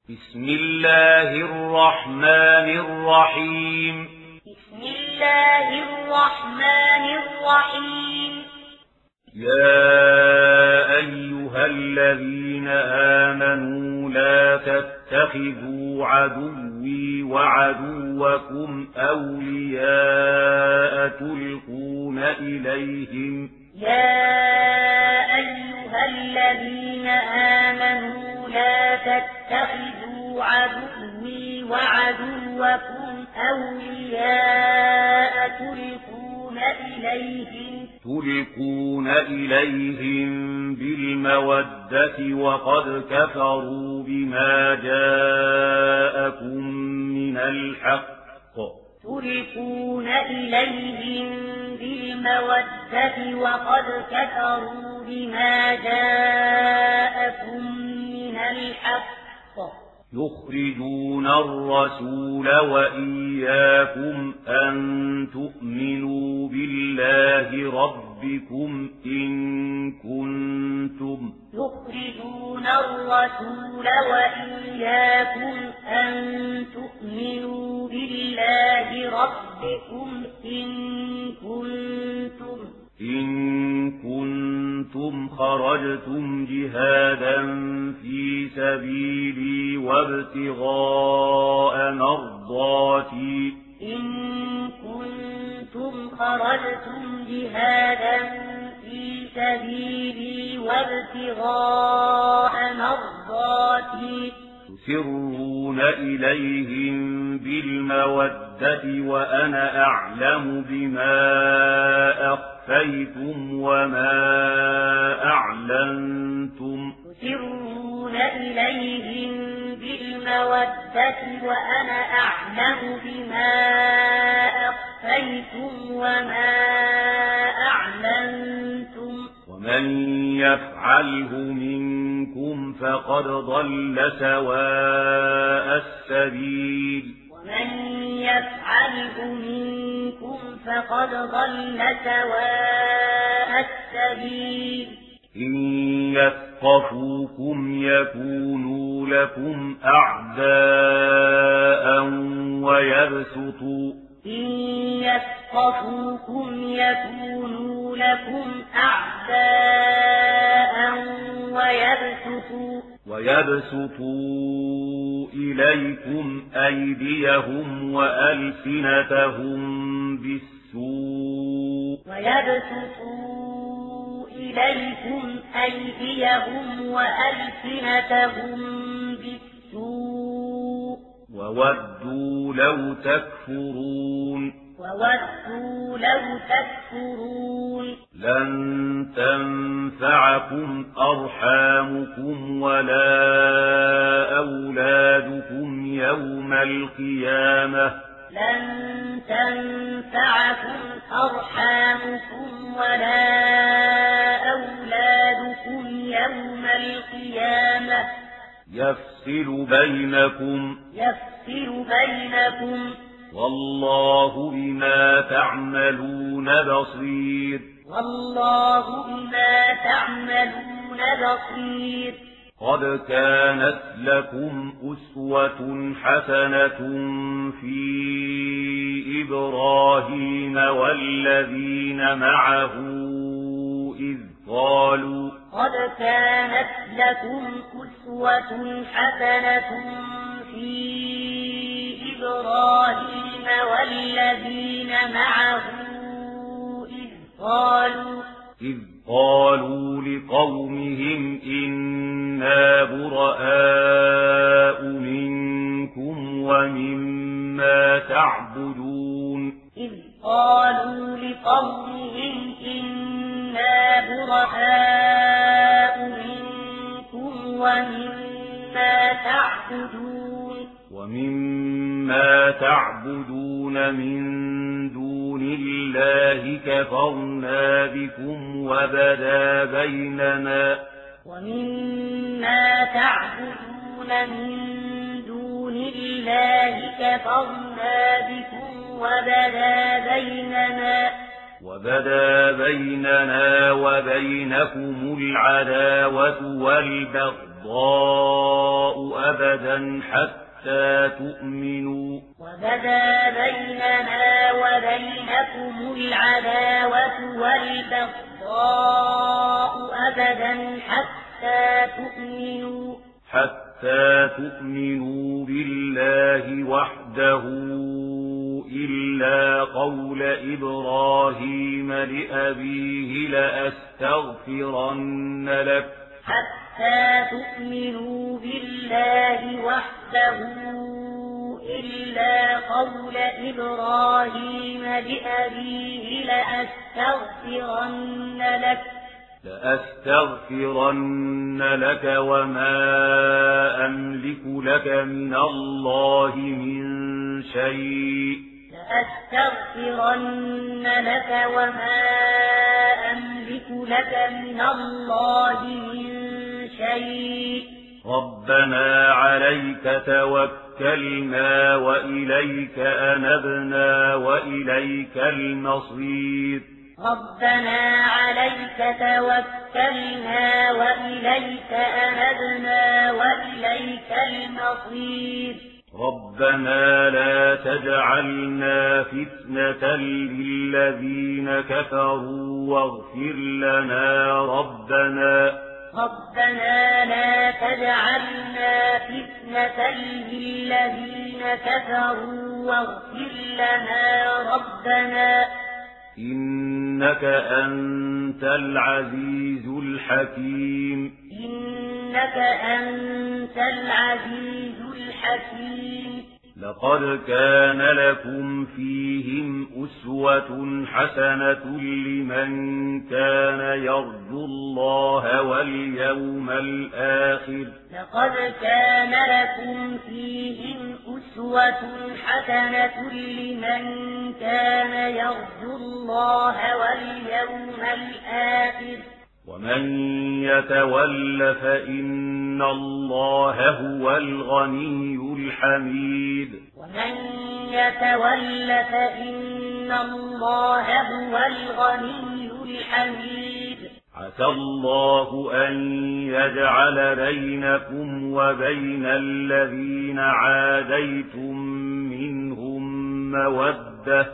بسم الله الرحمن الرحيم. بسم الله الرحمن الرحيم. يا أيها الذين آمنوا لا تتخذوا عدوي وعدوكم أولياء تلقون إليهم. يا أيها الذين آمنوا لا تتخذوا عدوي وعدوكم أولياء تلقون إليهم بالمودة وقد كفروا بما جاءكم من الحق. تلقون إليهم بالمودة وقد كفروا بما جاءكم من الحق. يخرجون الرسول وإياكم أن تؤمنوا بالله ربكم إن كنتم. يخرجون الرسول وإياكم أن تؤمنوا بالله ربكم إن كنتم خرجتم جهادا في سبيلي وابتغاء مرضاتي. إن كنتم خرجتم جهادا في سبيلي وابتغاء مرضاتي. تسرون إليهم بالمودة وأنا أعلم بما أخفيتم وما أعلنتم. تسرون إليهم بالمودة وأنا أعلم بما أخفيتم وما أعلنتم. ومن يفعله منكم فقد ضل سواء السبيل. ومن يفعله منكم فقد ضل سواء السبيل. إن يثقفوكم يكونوا لكم أعداء ويبسطوا. إن يثقفوكم يكونوا لكم أعداء ويبسطوا إليكم أيديهم وألسنتهم بالسوء. ويبسطوا إليكم أيديهم وألسنتهم بالسوء. وودوا لو تكفرون. لن تنفعكم أرحامكم ولا أولادكم يوم القيامة. لن تنفعكم أرحامكم ولا أولادكم يوم القيامة. يفصل بينكم والله بما تعملون بصير. قد كانت لكم أسوة حسنة في إبراهيم والذين معه إذ قالوا. قد كانت لكم أسوة حسنة في إبراهيم والذين معه إذ قالوا لقومهم إنا براء منكم ومما تعبدون. إذ قالوا لقومهم إنا براء منكم ومما تعبدون من دون الله كفرنا بكم وبدا وبدا بيننا وبينكم العداوة والبغضاء أبدا حتى تؤمنوا حتى تؤمنوا بالله وحده إلا قول إبراهيم لأبيه لأستغفرن لك وما أملك لك من الله من شيء ربنا عليك توكلنا وإليك أنبنا وإليك المصير ربنا لا تجعلنا فتنة للذين كفروا واغفر لنا ربنا إنك أنت العزيز الحكيم لقد كان لكم فيهم أسوة حسنة لمن كان يرجو الله واليوم الآخر ومن يتول فإن الله هو الغني الحميد عسى الله أن يجعل بينكم وبين الذين عاديتم منهم مودة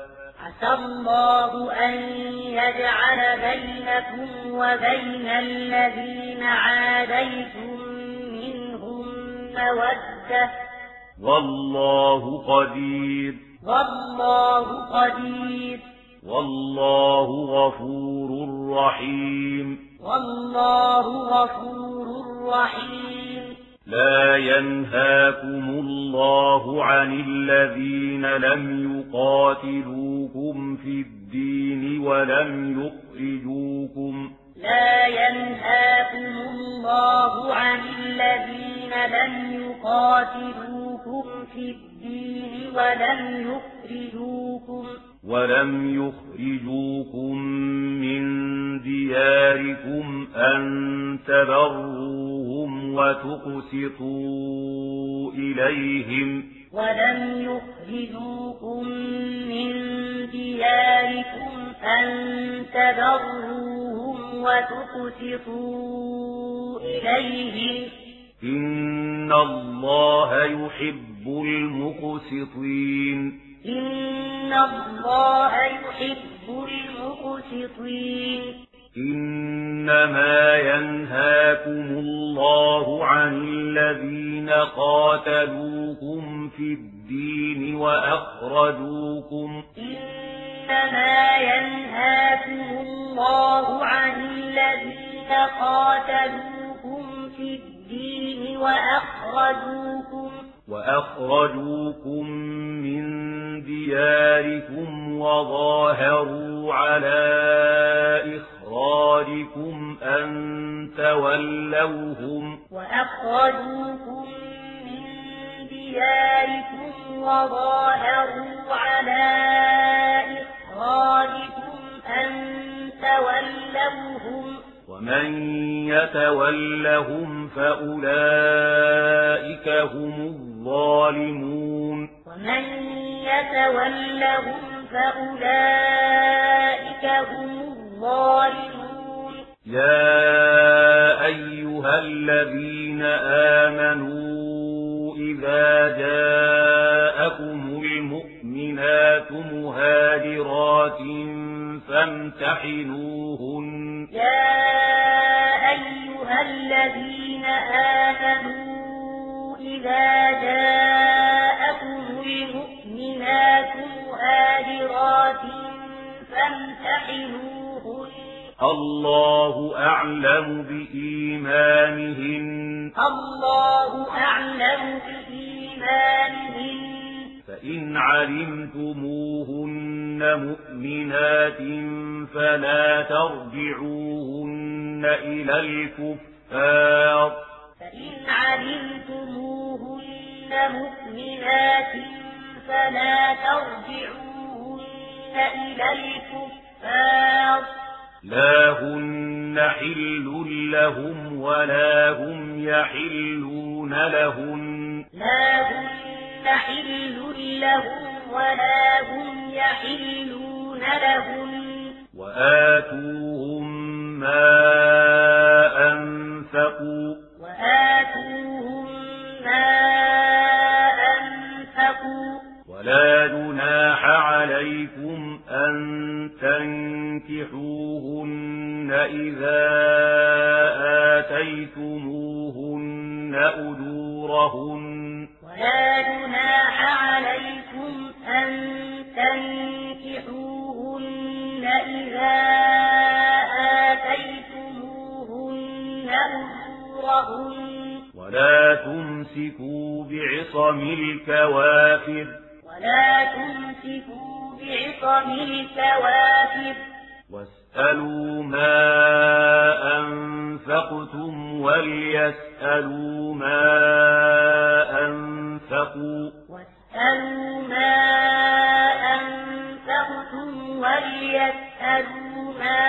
والله قدير والله غفور رحيم لا ينهاكم الله عن الذين لم يقاتلوكم في الدين ولم يخرجوكم من دياركم أن تبروهم وتقسطوا إليهم إن الله يحب المقسطين إنما ينهاكم الله عن الذين قاتلوكم في الدين وأخرجوكم من دياركم وظاهروا على إخراجكم أن تولوهم ومن يتولهم فأولئك هم الظالمون فأولئك هم الظالمون. يا أيها الذين آمنوا إذا جاءكم المؤمنات مهاجرات فامتحنوهن. يا أيها الذين آمنوا إذا جاءكم المؤمنات مهاجرات فامتحنوهن. الله أعلم بإيمانهن. الله أعلم بإيمانهن. فإن علمتموهن مؤمنات فلا ترجعوهن إلى الكفار. فإن علمتموهن مؤمنات فلا ترجعوهن إلى الكفار. لا هن حل لهم ولا هم يحلون لهن. لا هن حل لهم ولا هم يحلون لهن. وآتوهم ما أنفقوا. وآتوهم ما أنفقوا. ولا جناح عليكم أن تنكحوهن إذا آتيتموهن أجورهن. ولا جناح عليكم أن تنكحوهن إذا آتيتموهن أجورهن. ولا تمسكوا بعصم الكوافر. ولا تمسكوا بعصم الكوافر. واسألوا ما أنفقتم وليسألوا ما أنفقوا. واسألوا ما أنفقتم وليسألوا ما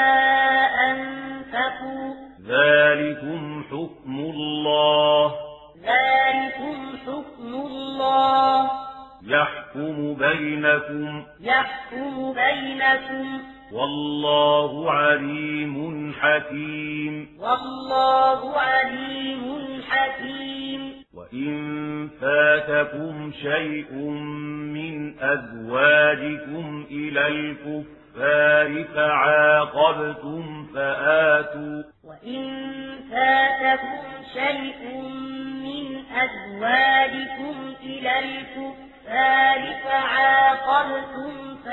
أنفقوا. ذلكم حكم الله. ذلكم حكم الله. يحكم بينكم. يحكم بينكم. والله عليم حكيم. والله عليم حكيم. وإن فاتكم شيء من أزواجكم إلى الكفار فعاقبتم فآتوا. وإن فاتكم شيء من أزواجكم إلى الكفار فعاقبتم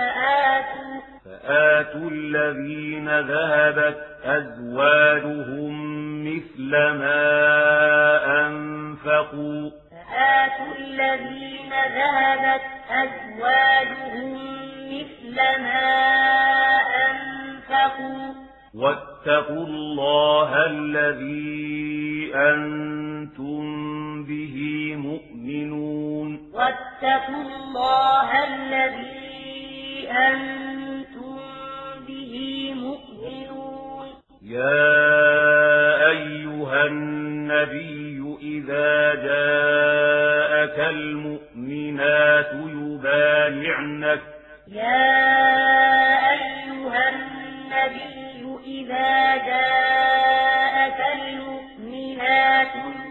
فآتوا الذين ذهبت أزواجهم مثل ما أنفقوا. فآتوا الذين ذهبت أزواجهم مثل ما أنفقوا. واتقوا الله الذي أنتم به مؤمنون. واتقوا الله الذي أنتم به مؤمنون. يا أيها النبي إذا جاءك المؤمنات يبايعنك. يا أيها النبي إذا جاءك المؤمنات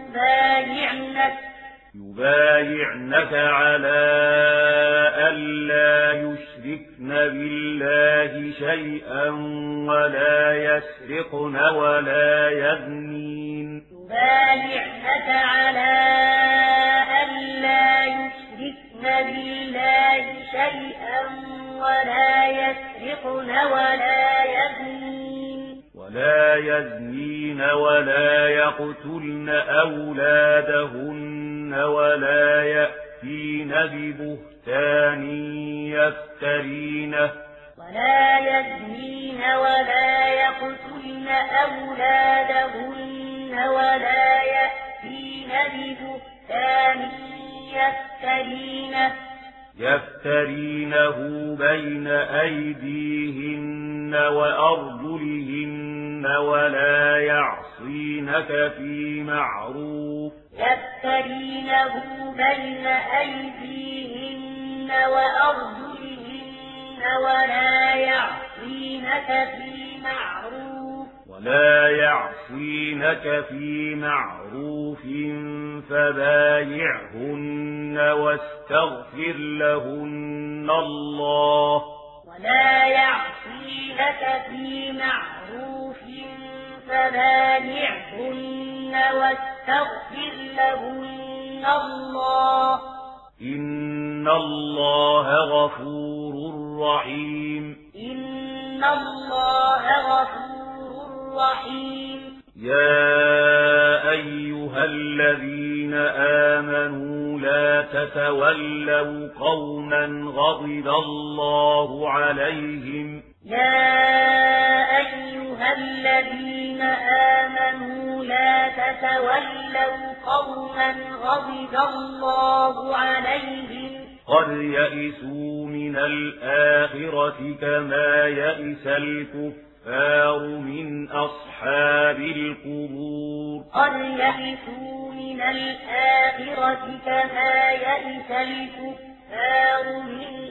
يبايعنك على ألا يشركن بالله شيئا ولا يسرقن ولا يزنين. يبايعنك على ألا يشركن بالله شيئا ولا يسرقن ولا يزنين ولا يقتلن أولادهن ولا يأتين ببهتان يفترينه. ولا يزنين ولا يقتلن أولادهن ولا يأتين ببهتان يفترينه بين أيديهن وأرجلهن ولا يعصينك في معروف. يفترينه بين أيديهن وأرجلهن يعصينك في معروف فبايعهن واستغفر لهن الله ولا يعصينك في معروف فبايعهن واستغفر لهن الله إن الله غفور رحيم إن الله غفور رحيم يا أيها الذين آمنوا لا تتولوا قوما غضب الله عليهم يا أيها الذين آمنوا لا تتولوا قوما غضب الله عليهم قد يئسوا من الآخرة كما يئس الكفار من أصحاب القبور قد يئسوا من الآخرة كما يئس الكفار من